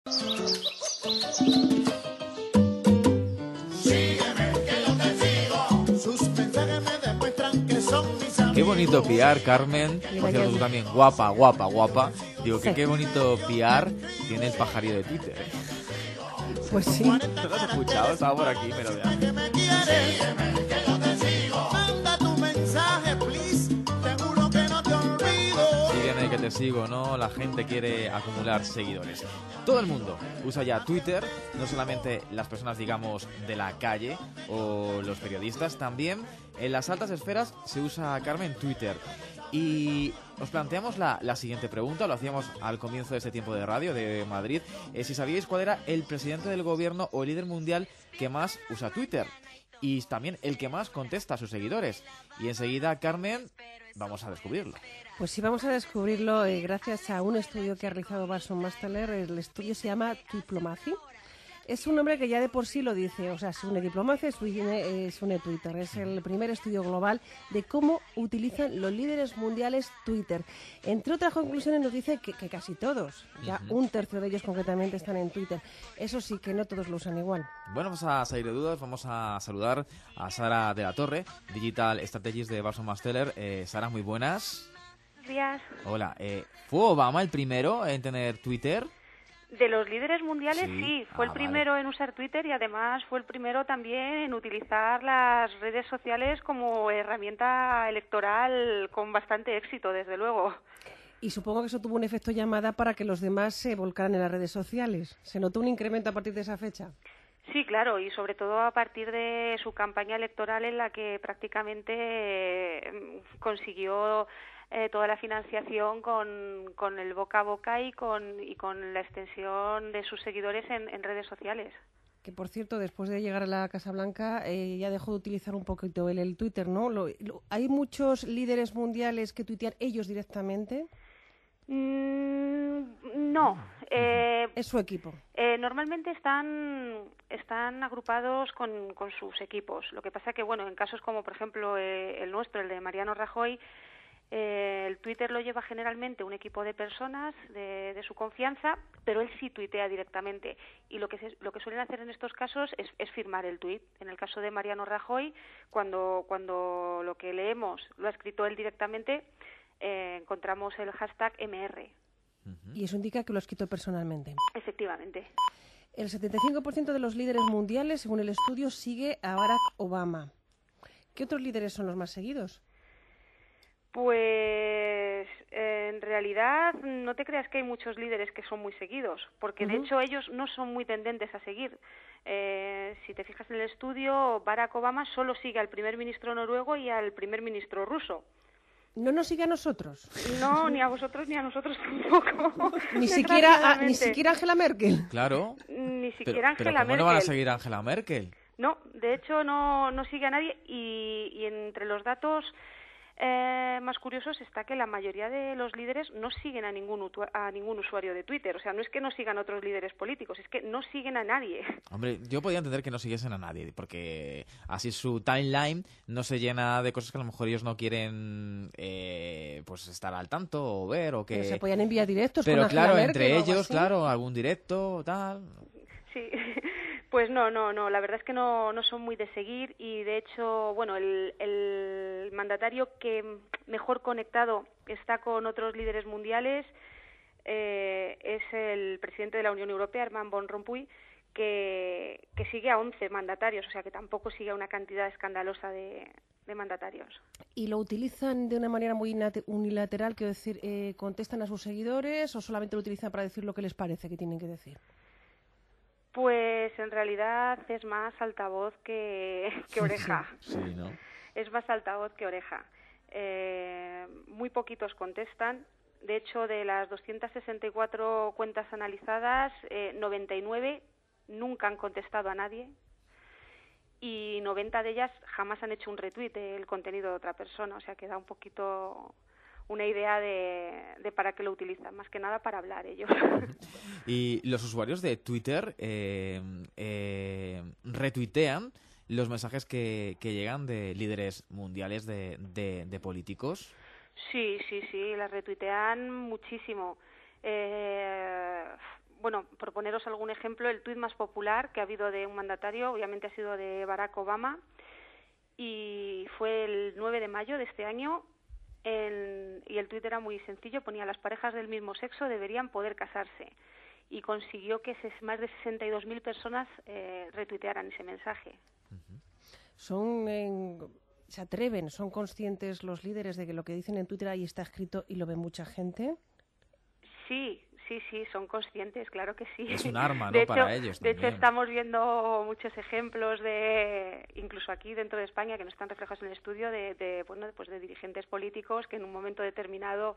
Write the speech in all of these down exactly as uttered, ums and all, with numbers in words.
Qué bonito piar, Carmen. Por cierto, tú también, guapa, guapa, guapa. Digo que qué bonito piar tiene el pajarillo de Twitter. Pues sí. ¿No lo has escuchado? Estaba por aquí, pero vean. Sígueme que te sigo, ¿no? La gente quiere acumular seguidores. Todo el mundo usa ya Twitter, no solamente las personas, digamos, de la calle o los periodistas, también en las altas esferas se usa, Carmen, Twitter. Y os planteamos la, la siguiente pregunta, lo hacíamos al comienzo de este tiempo de radio de Madrid, eh, si sabíais cuál era el presidente del gobierno o el líder mundial que más usa Twitter. Y también el que más contesta a sus seguidores. Y enseguida, Carmen, vamos a descubrirlo. Pues sí, vamos a descubrirlo eh, gracias a un estudio que ha realizado Barson Masteler. El estudio se llama Diplomacy. Es un nombre que ya de por sí lo dice, o sea, se une Diplomacy, se une, eh, se une Twitter. Es el primer estudio global de cómo utilizan los líderes mundiales Twitter. Entre otras conclusiones nos dice que, que casi todos, ya uh-huh. un tercio de ellos concretamente están en Twitter. Eso sí, que no todos lo usan igual. Bueno, vamos a salir de dudas, vamos a saludar a Sara de la Torre, Digital Strategist de Barson Masteler. Eh, Sara, muy buenas. Buenos días. Hola, eh, ¿fue Obama el primero en tener Twitter? De los líderes mundiales, sí, sí fue ah, el primero vale. en usar Twitter y además fue el primero también en utilizar las redes sociales como herramienta electoral con bastante éxito, desde luego. Y supongo que eso tuvo un efecto llamada para que los demás se volcaran en las redes sociales. ¿Se notó un incremento a partir de esa fecha? Sí, claro, y sobre todo a partir de su campaña electoral en la que prácticamente eh, consiguió eh, toda la financiación con, con el boca a boca y con, y con la extensión de sus seguidores en, en redes sociales. Que, por cierto, después de llegar a la Casa Blanca eh, ya dejó de utilizar un poquito el, el Twitter, ¿no? Lo, lo, ¿Hay muchos líderes mundiales que tuitean ellos directamente? Mm, no. Eh, es su equipo. Eh, normalmente están están agrupados con, con sus equipos. Lo que pasa que, bueno, en casos como, por ejemplo, eh, el nuestro, el de Mariano Rajoy, eh, el Twitter lo lleva generalmente un equipo de personas de, de su confianza, pero él sí tuitea directamente. Y lo que se, lo que suelen hacer en estos casos es, es firmar el tuit. En el caso de Mariano Rajoy, cuando, cuando lo que leemos lo ha escrito él directamente, eh, encontramos el hashtag M R. Y eso indica que lo ha escrito personalmente. Efectivamente. El setenta y cinco por ciento de los líderes mundiales, según el estudio, sigue a Barack Obama. ¿Qué otros líderes son los más seguidos? Pues eh, en realidad no te creas que hay muchos líderes que son muy seguidos, porque uh-huh. de hecho ellos no son muy tendentes a seguir. Eh, si te fijas en el estudio, Barack Obama solo sigue al primer ministro noruego y al primer ministro ruso. ¿No nos sigue a nosotros? No, ni a vosotros ni a nosotros tampoco. Ni siquiera a, ni siquiera Angela Merkel. Claro. Ni siquiera pero, Angela pero ¿cómo Merkel. no van a seguir a Angela Merkel? No, de hecho no, no sigue a nadie y, y entre los datos eh, más curiosos está que la mayoría de los líderes no siguen a ningún, a ningún usuario de Twitter. O sea, no es que no sigan a otros líderes políticos, es que no siguen a nadie. Hombre, yo podía entender que no siguiesen a nadie, porque así su timeline no se llena de cosas que a lo mejor ellos no quieren eh, pues estar al tanto o ver o que... Pero se podían enviar directos Pero con claro, Angela entre Merkel, ellos, claro, algún directo, tal... Sí, pues no, no, no, la verdad es que no, no son muy de seguir y de hecho, bueno, el, el mandatario que mejor conectado está con otros líderes mundiales eh, es el presidente de la Unión Europea, Herman Van Rompuy, que, que sigue a once mandatarios, o sea que tampoco sigue a una cantidad escandalosa de, de mandatarios. ¿Y lo utilizan de una manera muy unilateral, quiero decir, eh, contestan a sus seguidores o solamente lo utilizan para decir lo que les parece que tienen que decir? Pues en realidad es más altavoz que, que oreja. Sí, sí, ¿no? Es más altavoz que oreja. Eh, muy poquitos contestan. De hecho, de las doscientas sesenta y cuatro cuentas analizadas, eh, noventa y nueve nunca han contestado a nadie y noventa de ellas jamás han hecho un retweet del contenido de otra persona. O sea, que da un poquito... una idea de, de para qué lo utilizan, más que nada para hablar ellos. Y los usuarios de Twitter eh, eh, retuitean los mensajes que, que llegan de líderes mundiales de, de, de políticos. Sí, sí, sí, las retuitean muchísimo. Eh, bueno, por poneros algún ejemplo, el tuit más popular que ha habido de un mandatario, obviamente ha sido de Barack Obama, y fue el nueve de mayo de este año, el, y el tuit era muy sencillo, ponía: las parejas del mismo sexo deberían poder casarse, y consiguió que ses, más de sesenta y dos mil personas eh, retuitearan ese mensaje. Son, eh, se atreven, son conscientes los líderes de que lo que dicen en Twitter ahí está escrito y lo ve mucha gente. Sí, sí, sí, son conscientes, claro que sí. Es un arma, ¿no?, de hecho, para ellos De también. hecho, estamos viendo muchos ejemplos de, incluso aquí dentro de España, que no están reflejados en el estudio, de, de, bueno, pues de dirigentes políticos que en un momento determinado,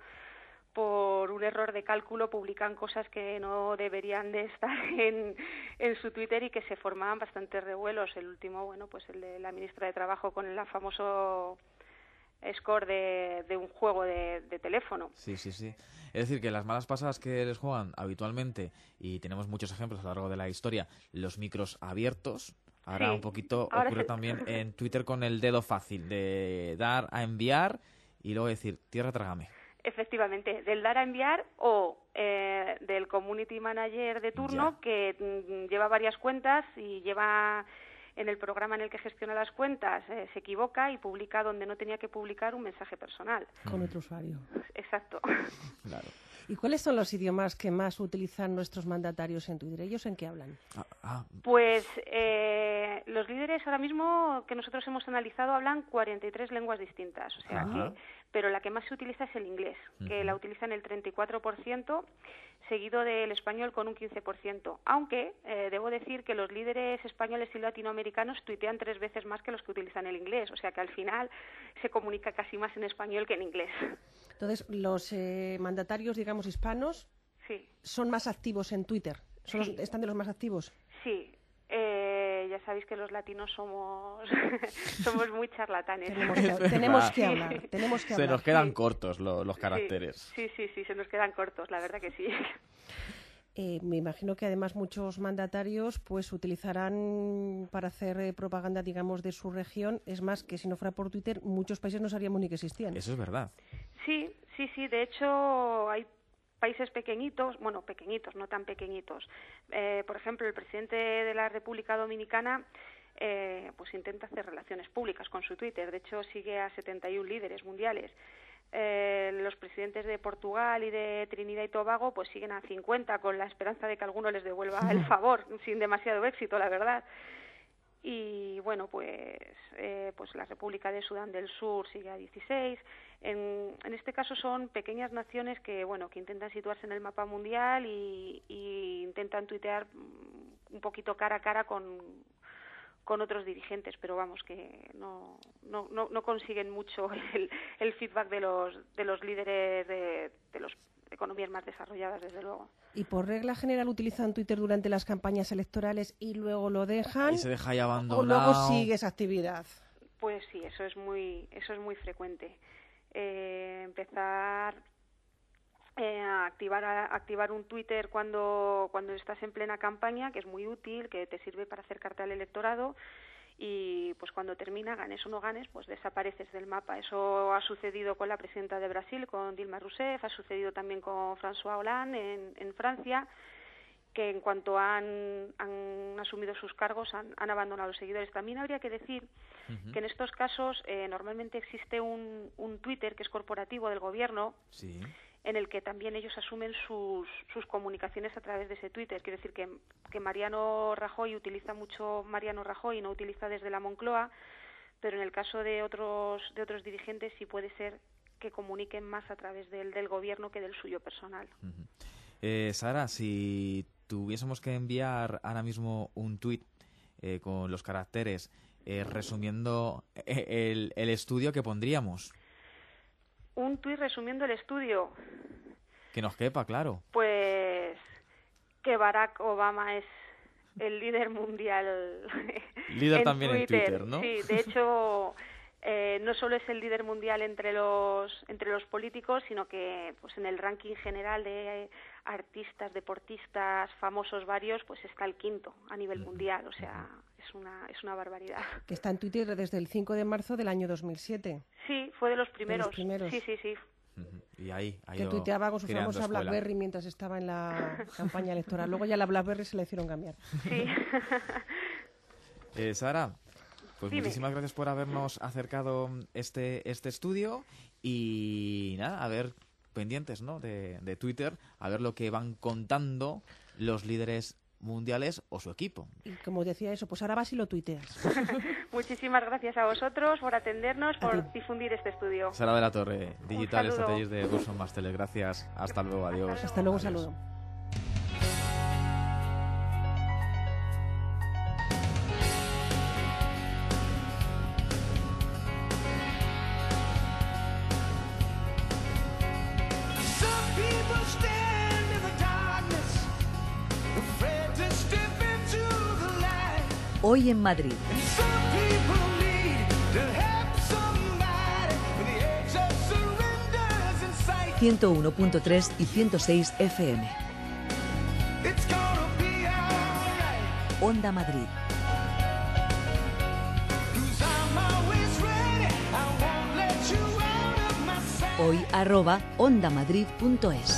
por un error de cálculo, publican cosas que no deberían de estar en, en su Twitter y que se formaban bastantes revuelos. El último, bueno, pues el de la ministra de Trabajo con el famoso score de, de un juego de, de teléfono. Sí, sí, sí. Es decir, que las malas pasadas que les juegan habitualmente, y tenemos muchos ejemplos a lo largo de la historia, los micros abiertos, ahora Sí, un poquito ahora ocurre se... también en Twitter con el dedo fácil, de dar a enviar y luego decir: tierra, trágame. Efectivamente, del dar a enviar o eh, del community manager de turno Ya. que mm, lleva varias cuentas y lleva en el programa en el que gestiona las cuentas, eh, se equivoca y publica donde no tenía que publicar un mensaje personal. Con otro usuario. Exacto. Claro. ¿Y cuáles son los idiomas que más utilizan nuestros mandatarios en Twitter? ¿Ellos en qué hablan? Ah, ah, Pues eh, los líderes ahora mismo que nosotros hemos analizado hablan cuarenta y tres lenguas distintas, o sea Ajá. que, pero la que más se utiliza es el inglés, que Ujú. la utilizan el treinta y cuatro por ciento, seguido del español con un quince por ciento. Aunque eh, debo decir que los líderes españoles y latinoamericanos tuitean tres veces más que los que utilizan el inglés, o sea que al final se comunica casi más en español que en inglés. Entonces, los eh, mandatarios, digamos, hispanos, Sí. son más activos en Twitter. Son los- Sí. ¿Están de los más activos? Sí, eh, ya sabéis que los latinos somos somos muy charlatanes. Tenemos Es que, tenemos verdad. que hablar. Tenemos que se hablar. nos quedan Sí. cortos lo- los caracteres. Sí, sí, sí, se nos quedan cortos, la verdad que sí. Eh, me imagino que además muchos mandatarios pues utilizarán para hacer eh, propaganda, digamos, de su región. Es más, que si no fuera por Twitter, muchos países no sabríamos ni que existían. Eso es verdad. Sí, sí, sí, de hecho hay países pequeñitos, bueno, pequeñitos, no tan pequeñitos. Eh, por ejemplo, el presidente de la República Dominicana eh, pues intenta hacer relaciones públicas con su Twitter. De hecho, sigue a setenta y uno líderes mundiales. Eh, los presidentes de Portugal y de Trinidad y Tobago pues siguen a cincuenta, con la esperanza de que alguno les devuelva el favor, sin demasiado éxito, la verdad. Y bueno, pues eh, pues la República de Sudán del Sur sigue a dieciséis. En, en este caso son pequeñas naciones que bueno que intentan situarse en el mapa mundial y, y intentan tuitear un poquito cara a cara con con otros dirigentes, pero vamos que no no no, no consiguen mucho el, el feedback de los de los líderes de, de las economías más desarrolladas, desde luego. Y por regla general utilizan Twitter durante las campañas electorales y luego lo dejan. Y se deja ahí O abandonado. luego sigue esa actividad. Pues sí, eso es muy eso es muy frecuente. Eh, empezar eh, a activar a activar un Twitter cuando cuando estás en plena campaña, que es muy útil, que te sirve para acercarte al electorado, y pues cuando termina, ganes o no ganes, pues desapareces del mapa. Eso ha sucedido con la presidenta de Brasil, con Dilma Rousseff, ha sucedido también con François Hollande en, en Francia, que en cuanto han, han asumido sus cargos han, han abandonado los seguidores. También habría que decir Ujú. que en estos casos eh, normalmente existe un, un Twitter que es corporativo del gobierno, Sí. en el que también ellos asumen sus, sus comunicaciones a través de ese Twitter. Quiero decir que, que Mariano Rajoy utiliza mucho Mariano Rajoy, no utiliza desde la Moncloa, pero en el caso de otros de otros dirigentes sí puede ser que comuniquen más a través del, del gobierno que del suyo personal. Ujú. Eh, Sara, si tuviésemos que enviar ahora mismo un tuit eh, con los caracteres eh, resumiendo eh, el, el estudio, que pondríamos? Un tuit resumiendo el estudio, Que nos quepa, claro. pues que Barack Obama es el líder mundial Líder en también en Twitter. Twitter, ¿no? Sí, de hecho, eh, no solo es el líder mundial entre los entre los políticos, sino que pues en el ranking general de eh, artistas, deportistas, famosos varios, pues está el quinto a nivel Ujú, mundial. O sea, es una es una barbaridad. Que está en Twitter desde el cinco de marzo del año dos mil siete. Sí, fue de los primeros. primeros. Sí, sí, sí. Ujú. Y ahí ha que ido tuiteaba con su creando famosa escuela. BlackBerry mientras estaba en la campaña electoral. Luego ya la BlackBerry se la hicieron cambiar. Sí. Eh, Sara, pues Dime. muchísimas gracias por habernos acercado este, este estudio y nada, a ver, pendientes, ¿no? de, de Twitter, a ver lo que van contando los líderes mundiales o su equipo. Y como decía eso, pues ahora vas y lo tuiteas. Muchísimas gracias a vosotros por atendernos, A por ti. difundir este estudio. Sara de la Torre, Digital saludo. Strategies de Burson Masteler. Gracias. Hasta luego. Adiós. Hasta luego, un Adiós. saludo. Some people stand in the darkness, afraid to step into the light. Hoy en Madrid. And some people need to help somebody when the edge of surrender's in sight. ciento uno punto tres y ciento seis F M. It's gonna be alright, Onda Madrid. 'cause I'm always ready. I won't let you out of my sight. Hoy arroba ondamadrid punto es.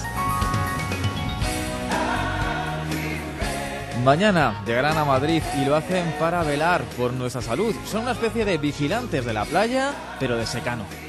Mañana llegarán a Madrid y lo hacen para velar por nuestra salud. Son una especie de vigilantes de la playa, pero de secano.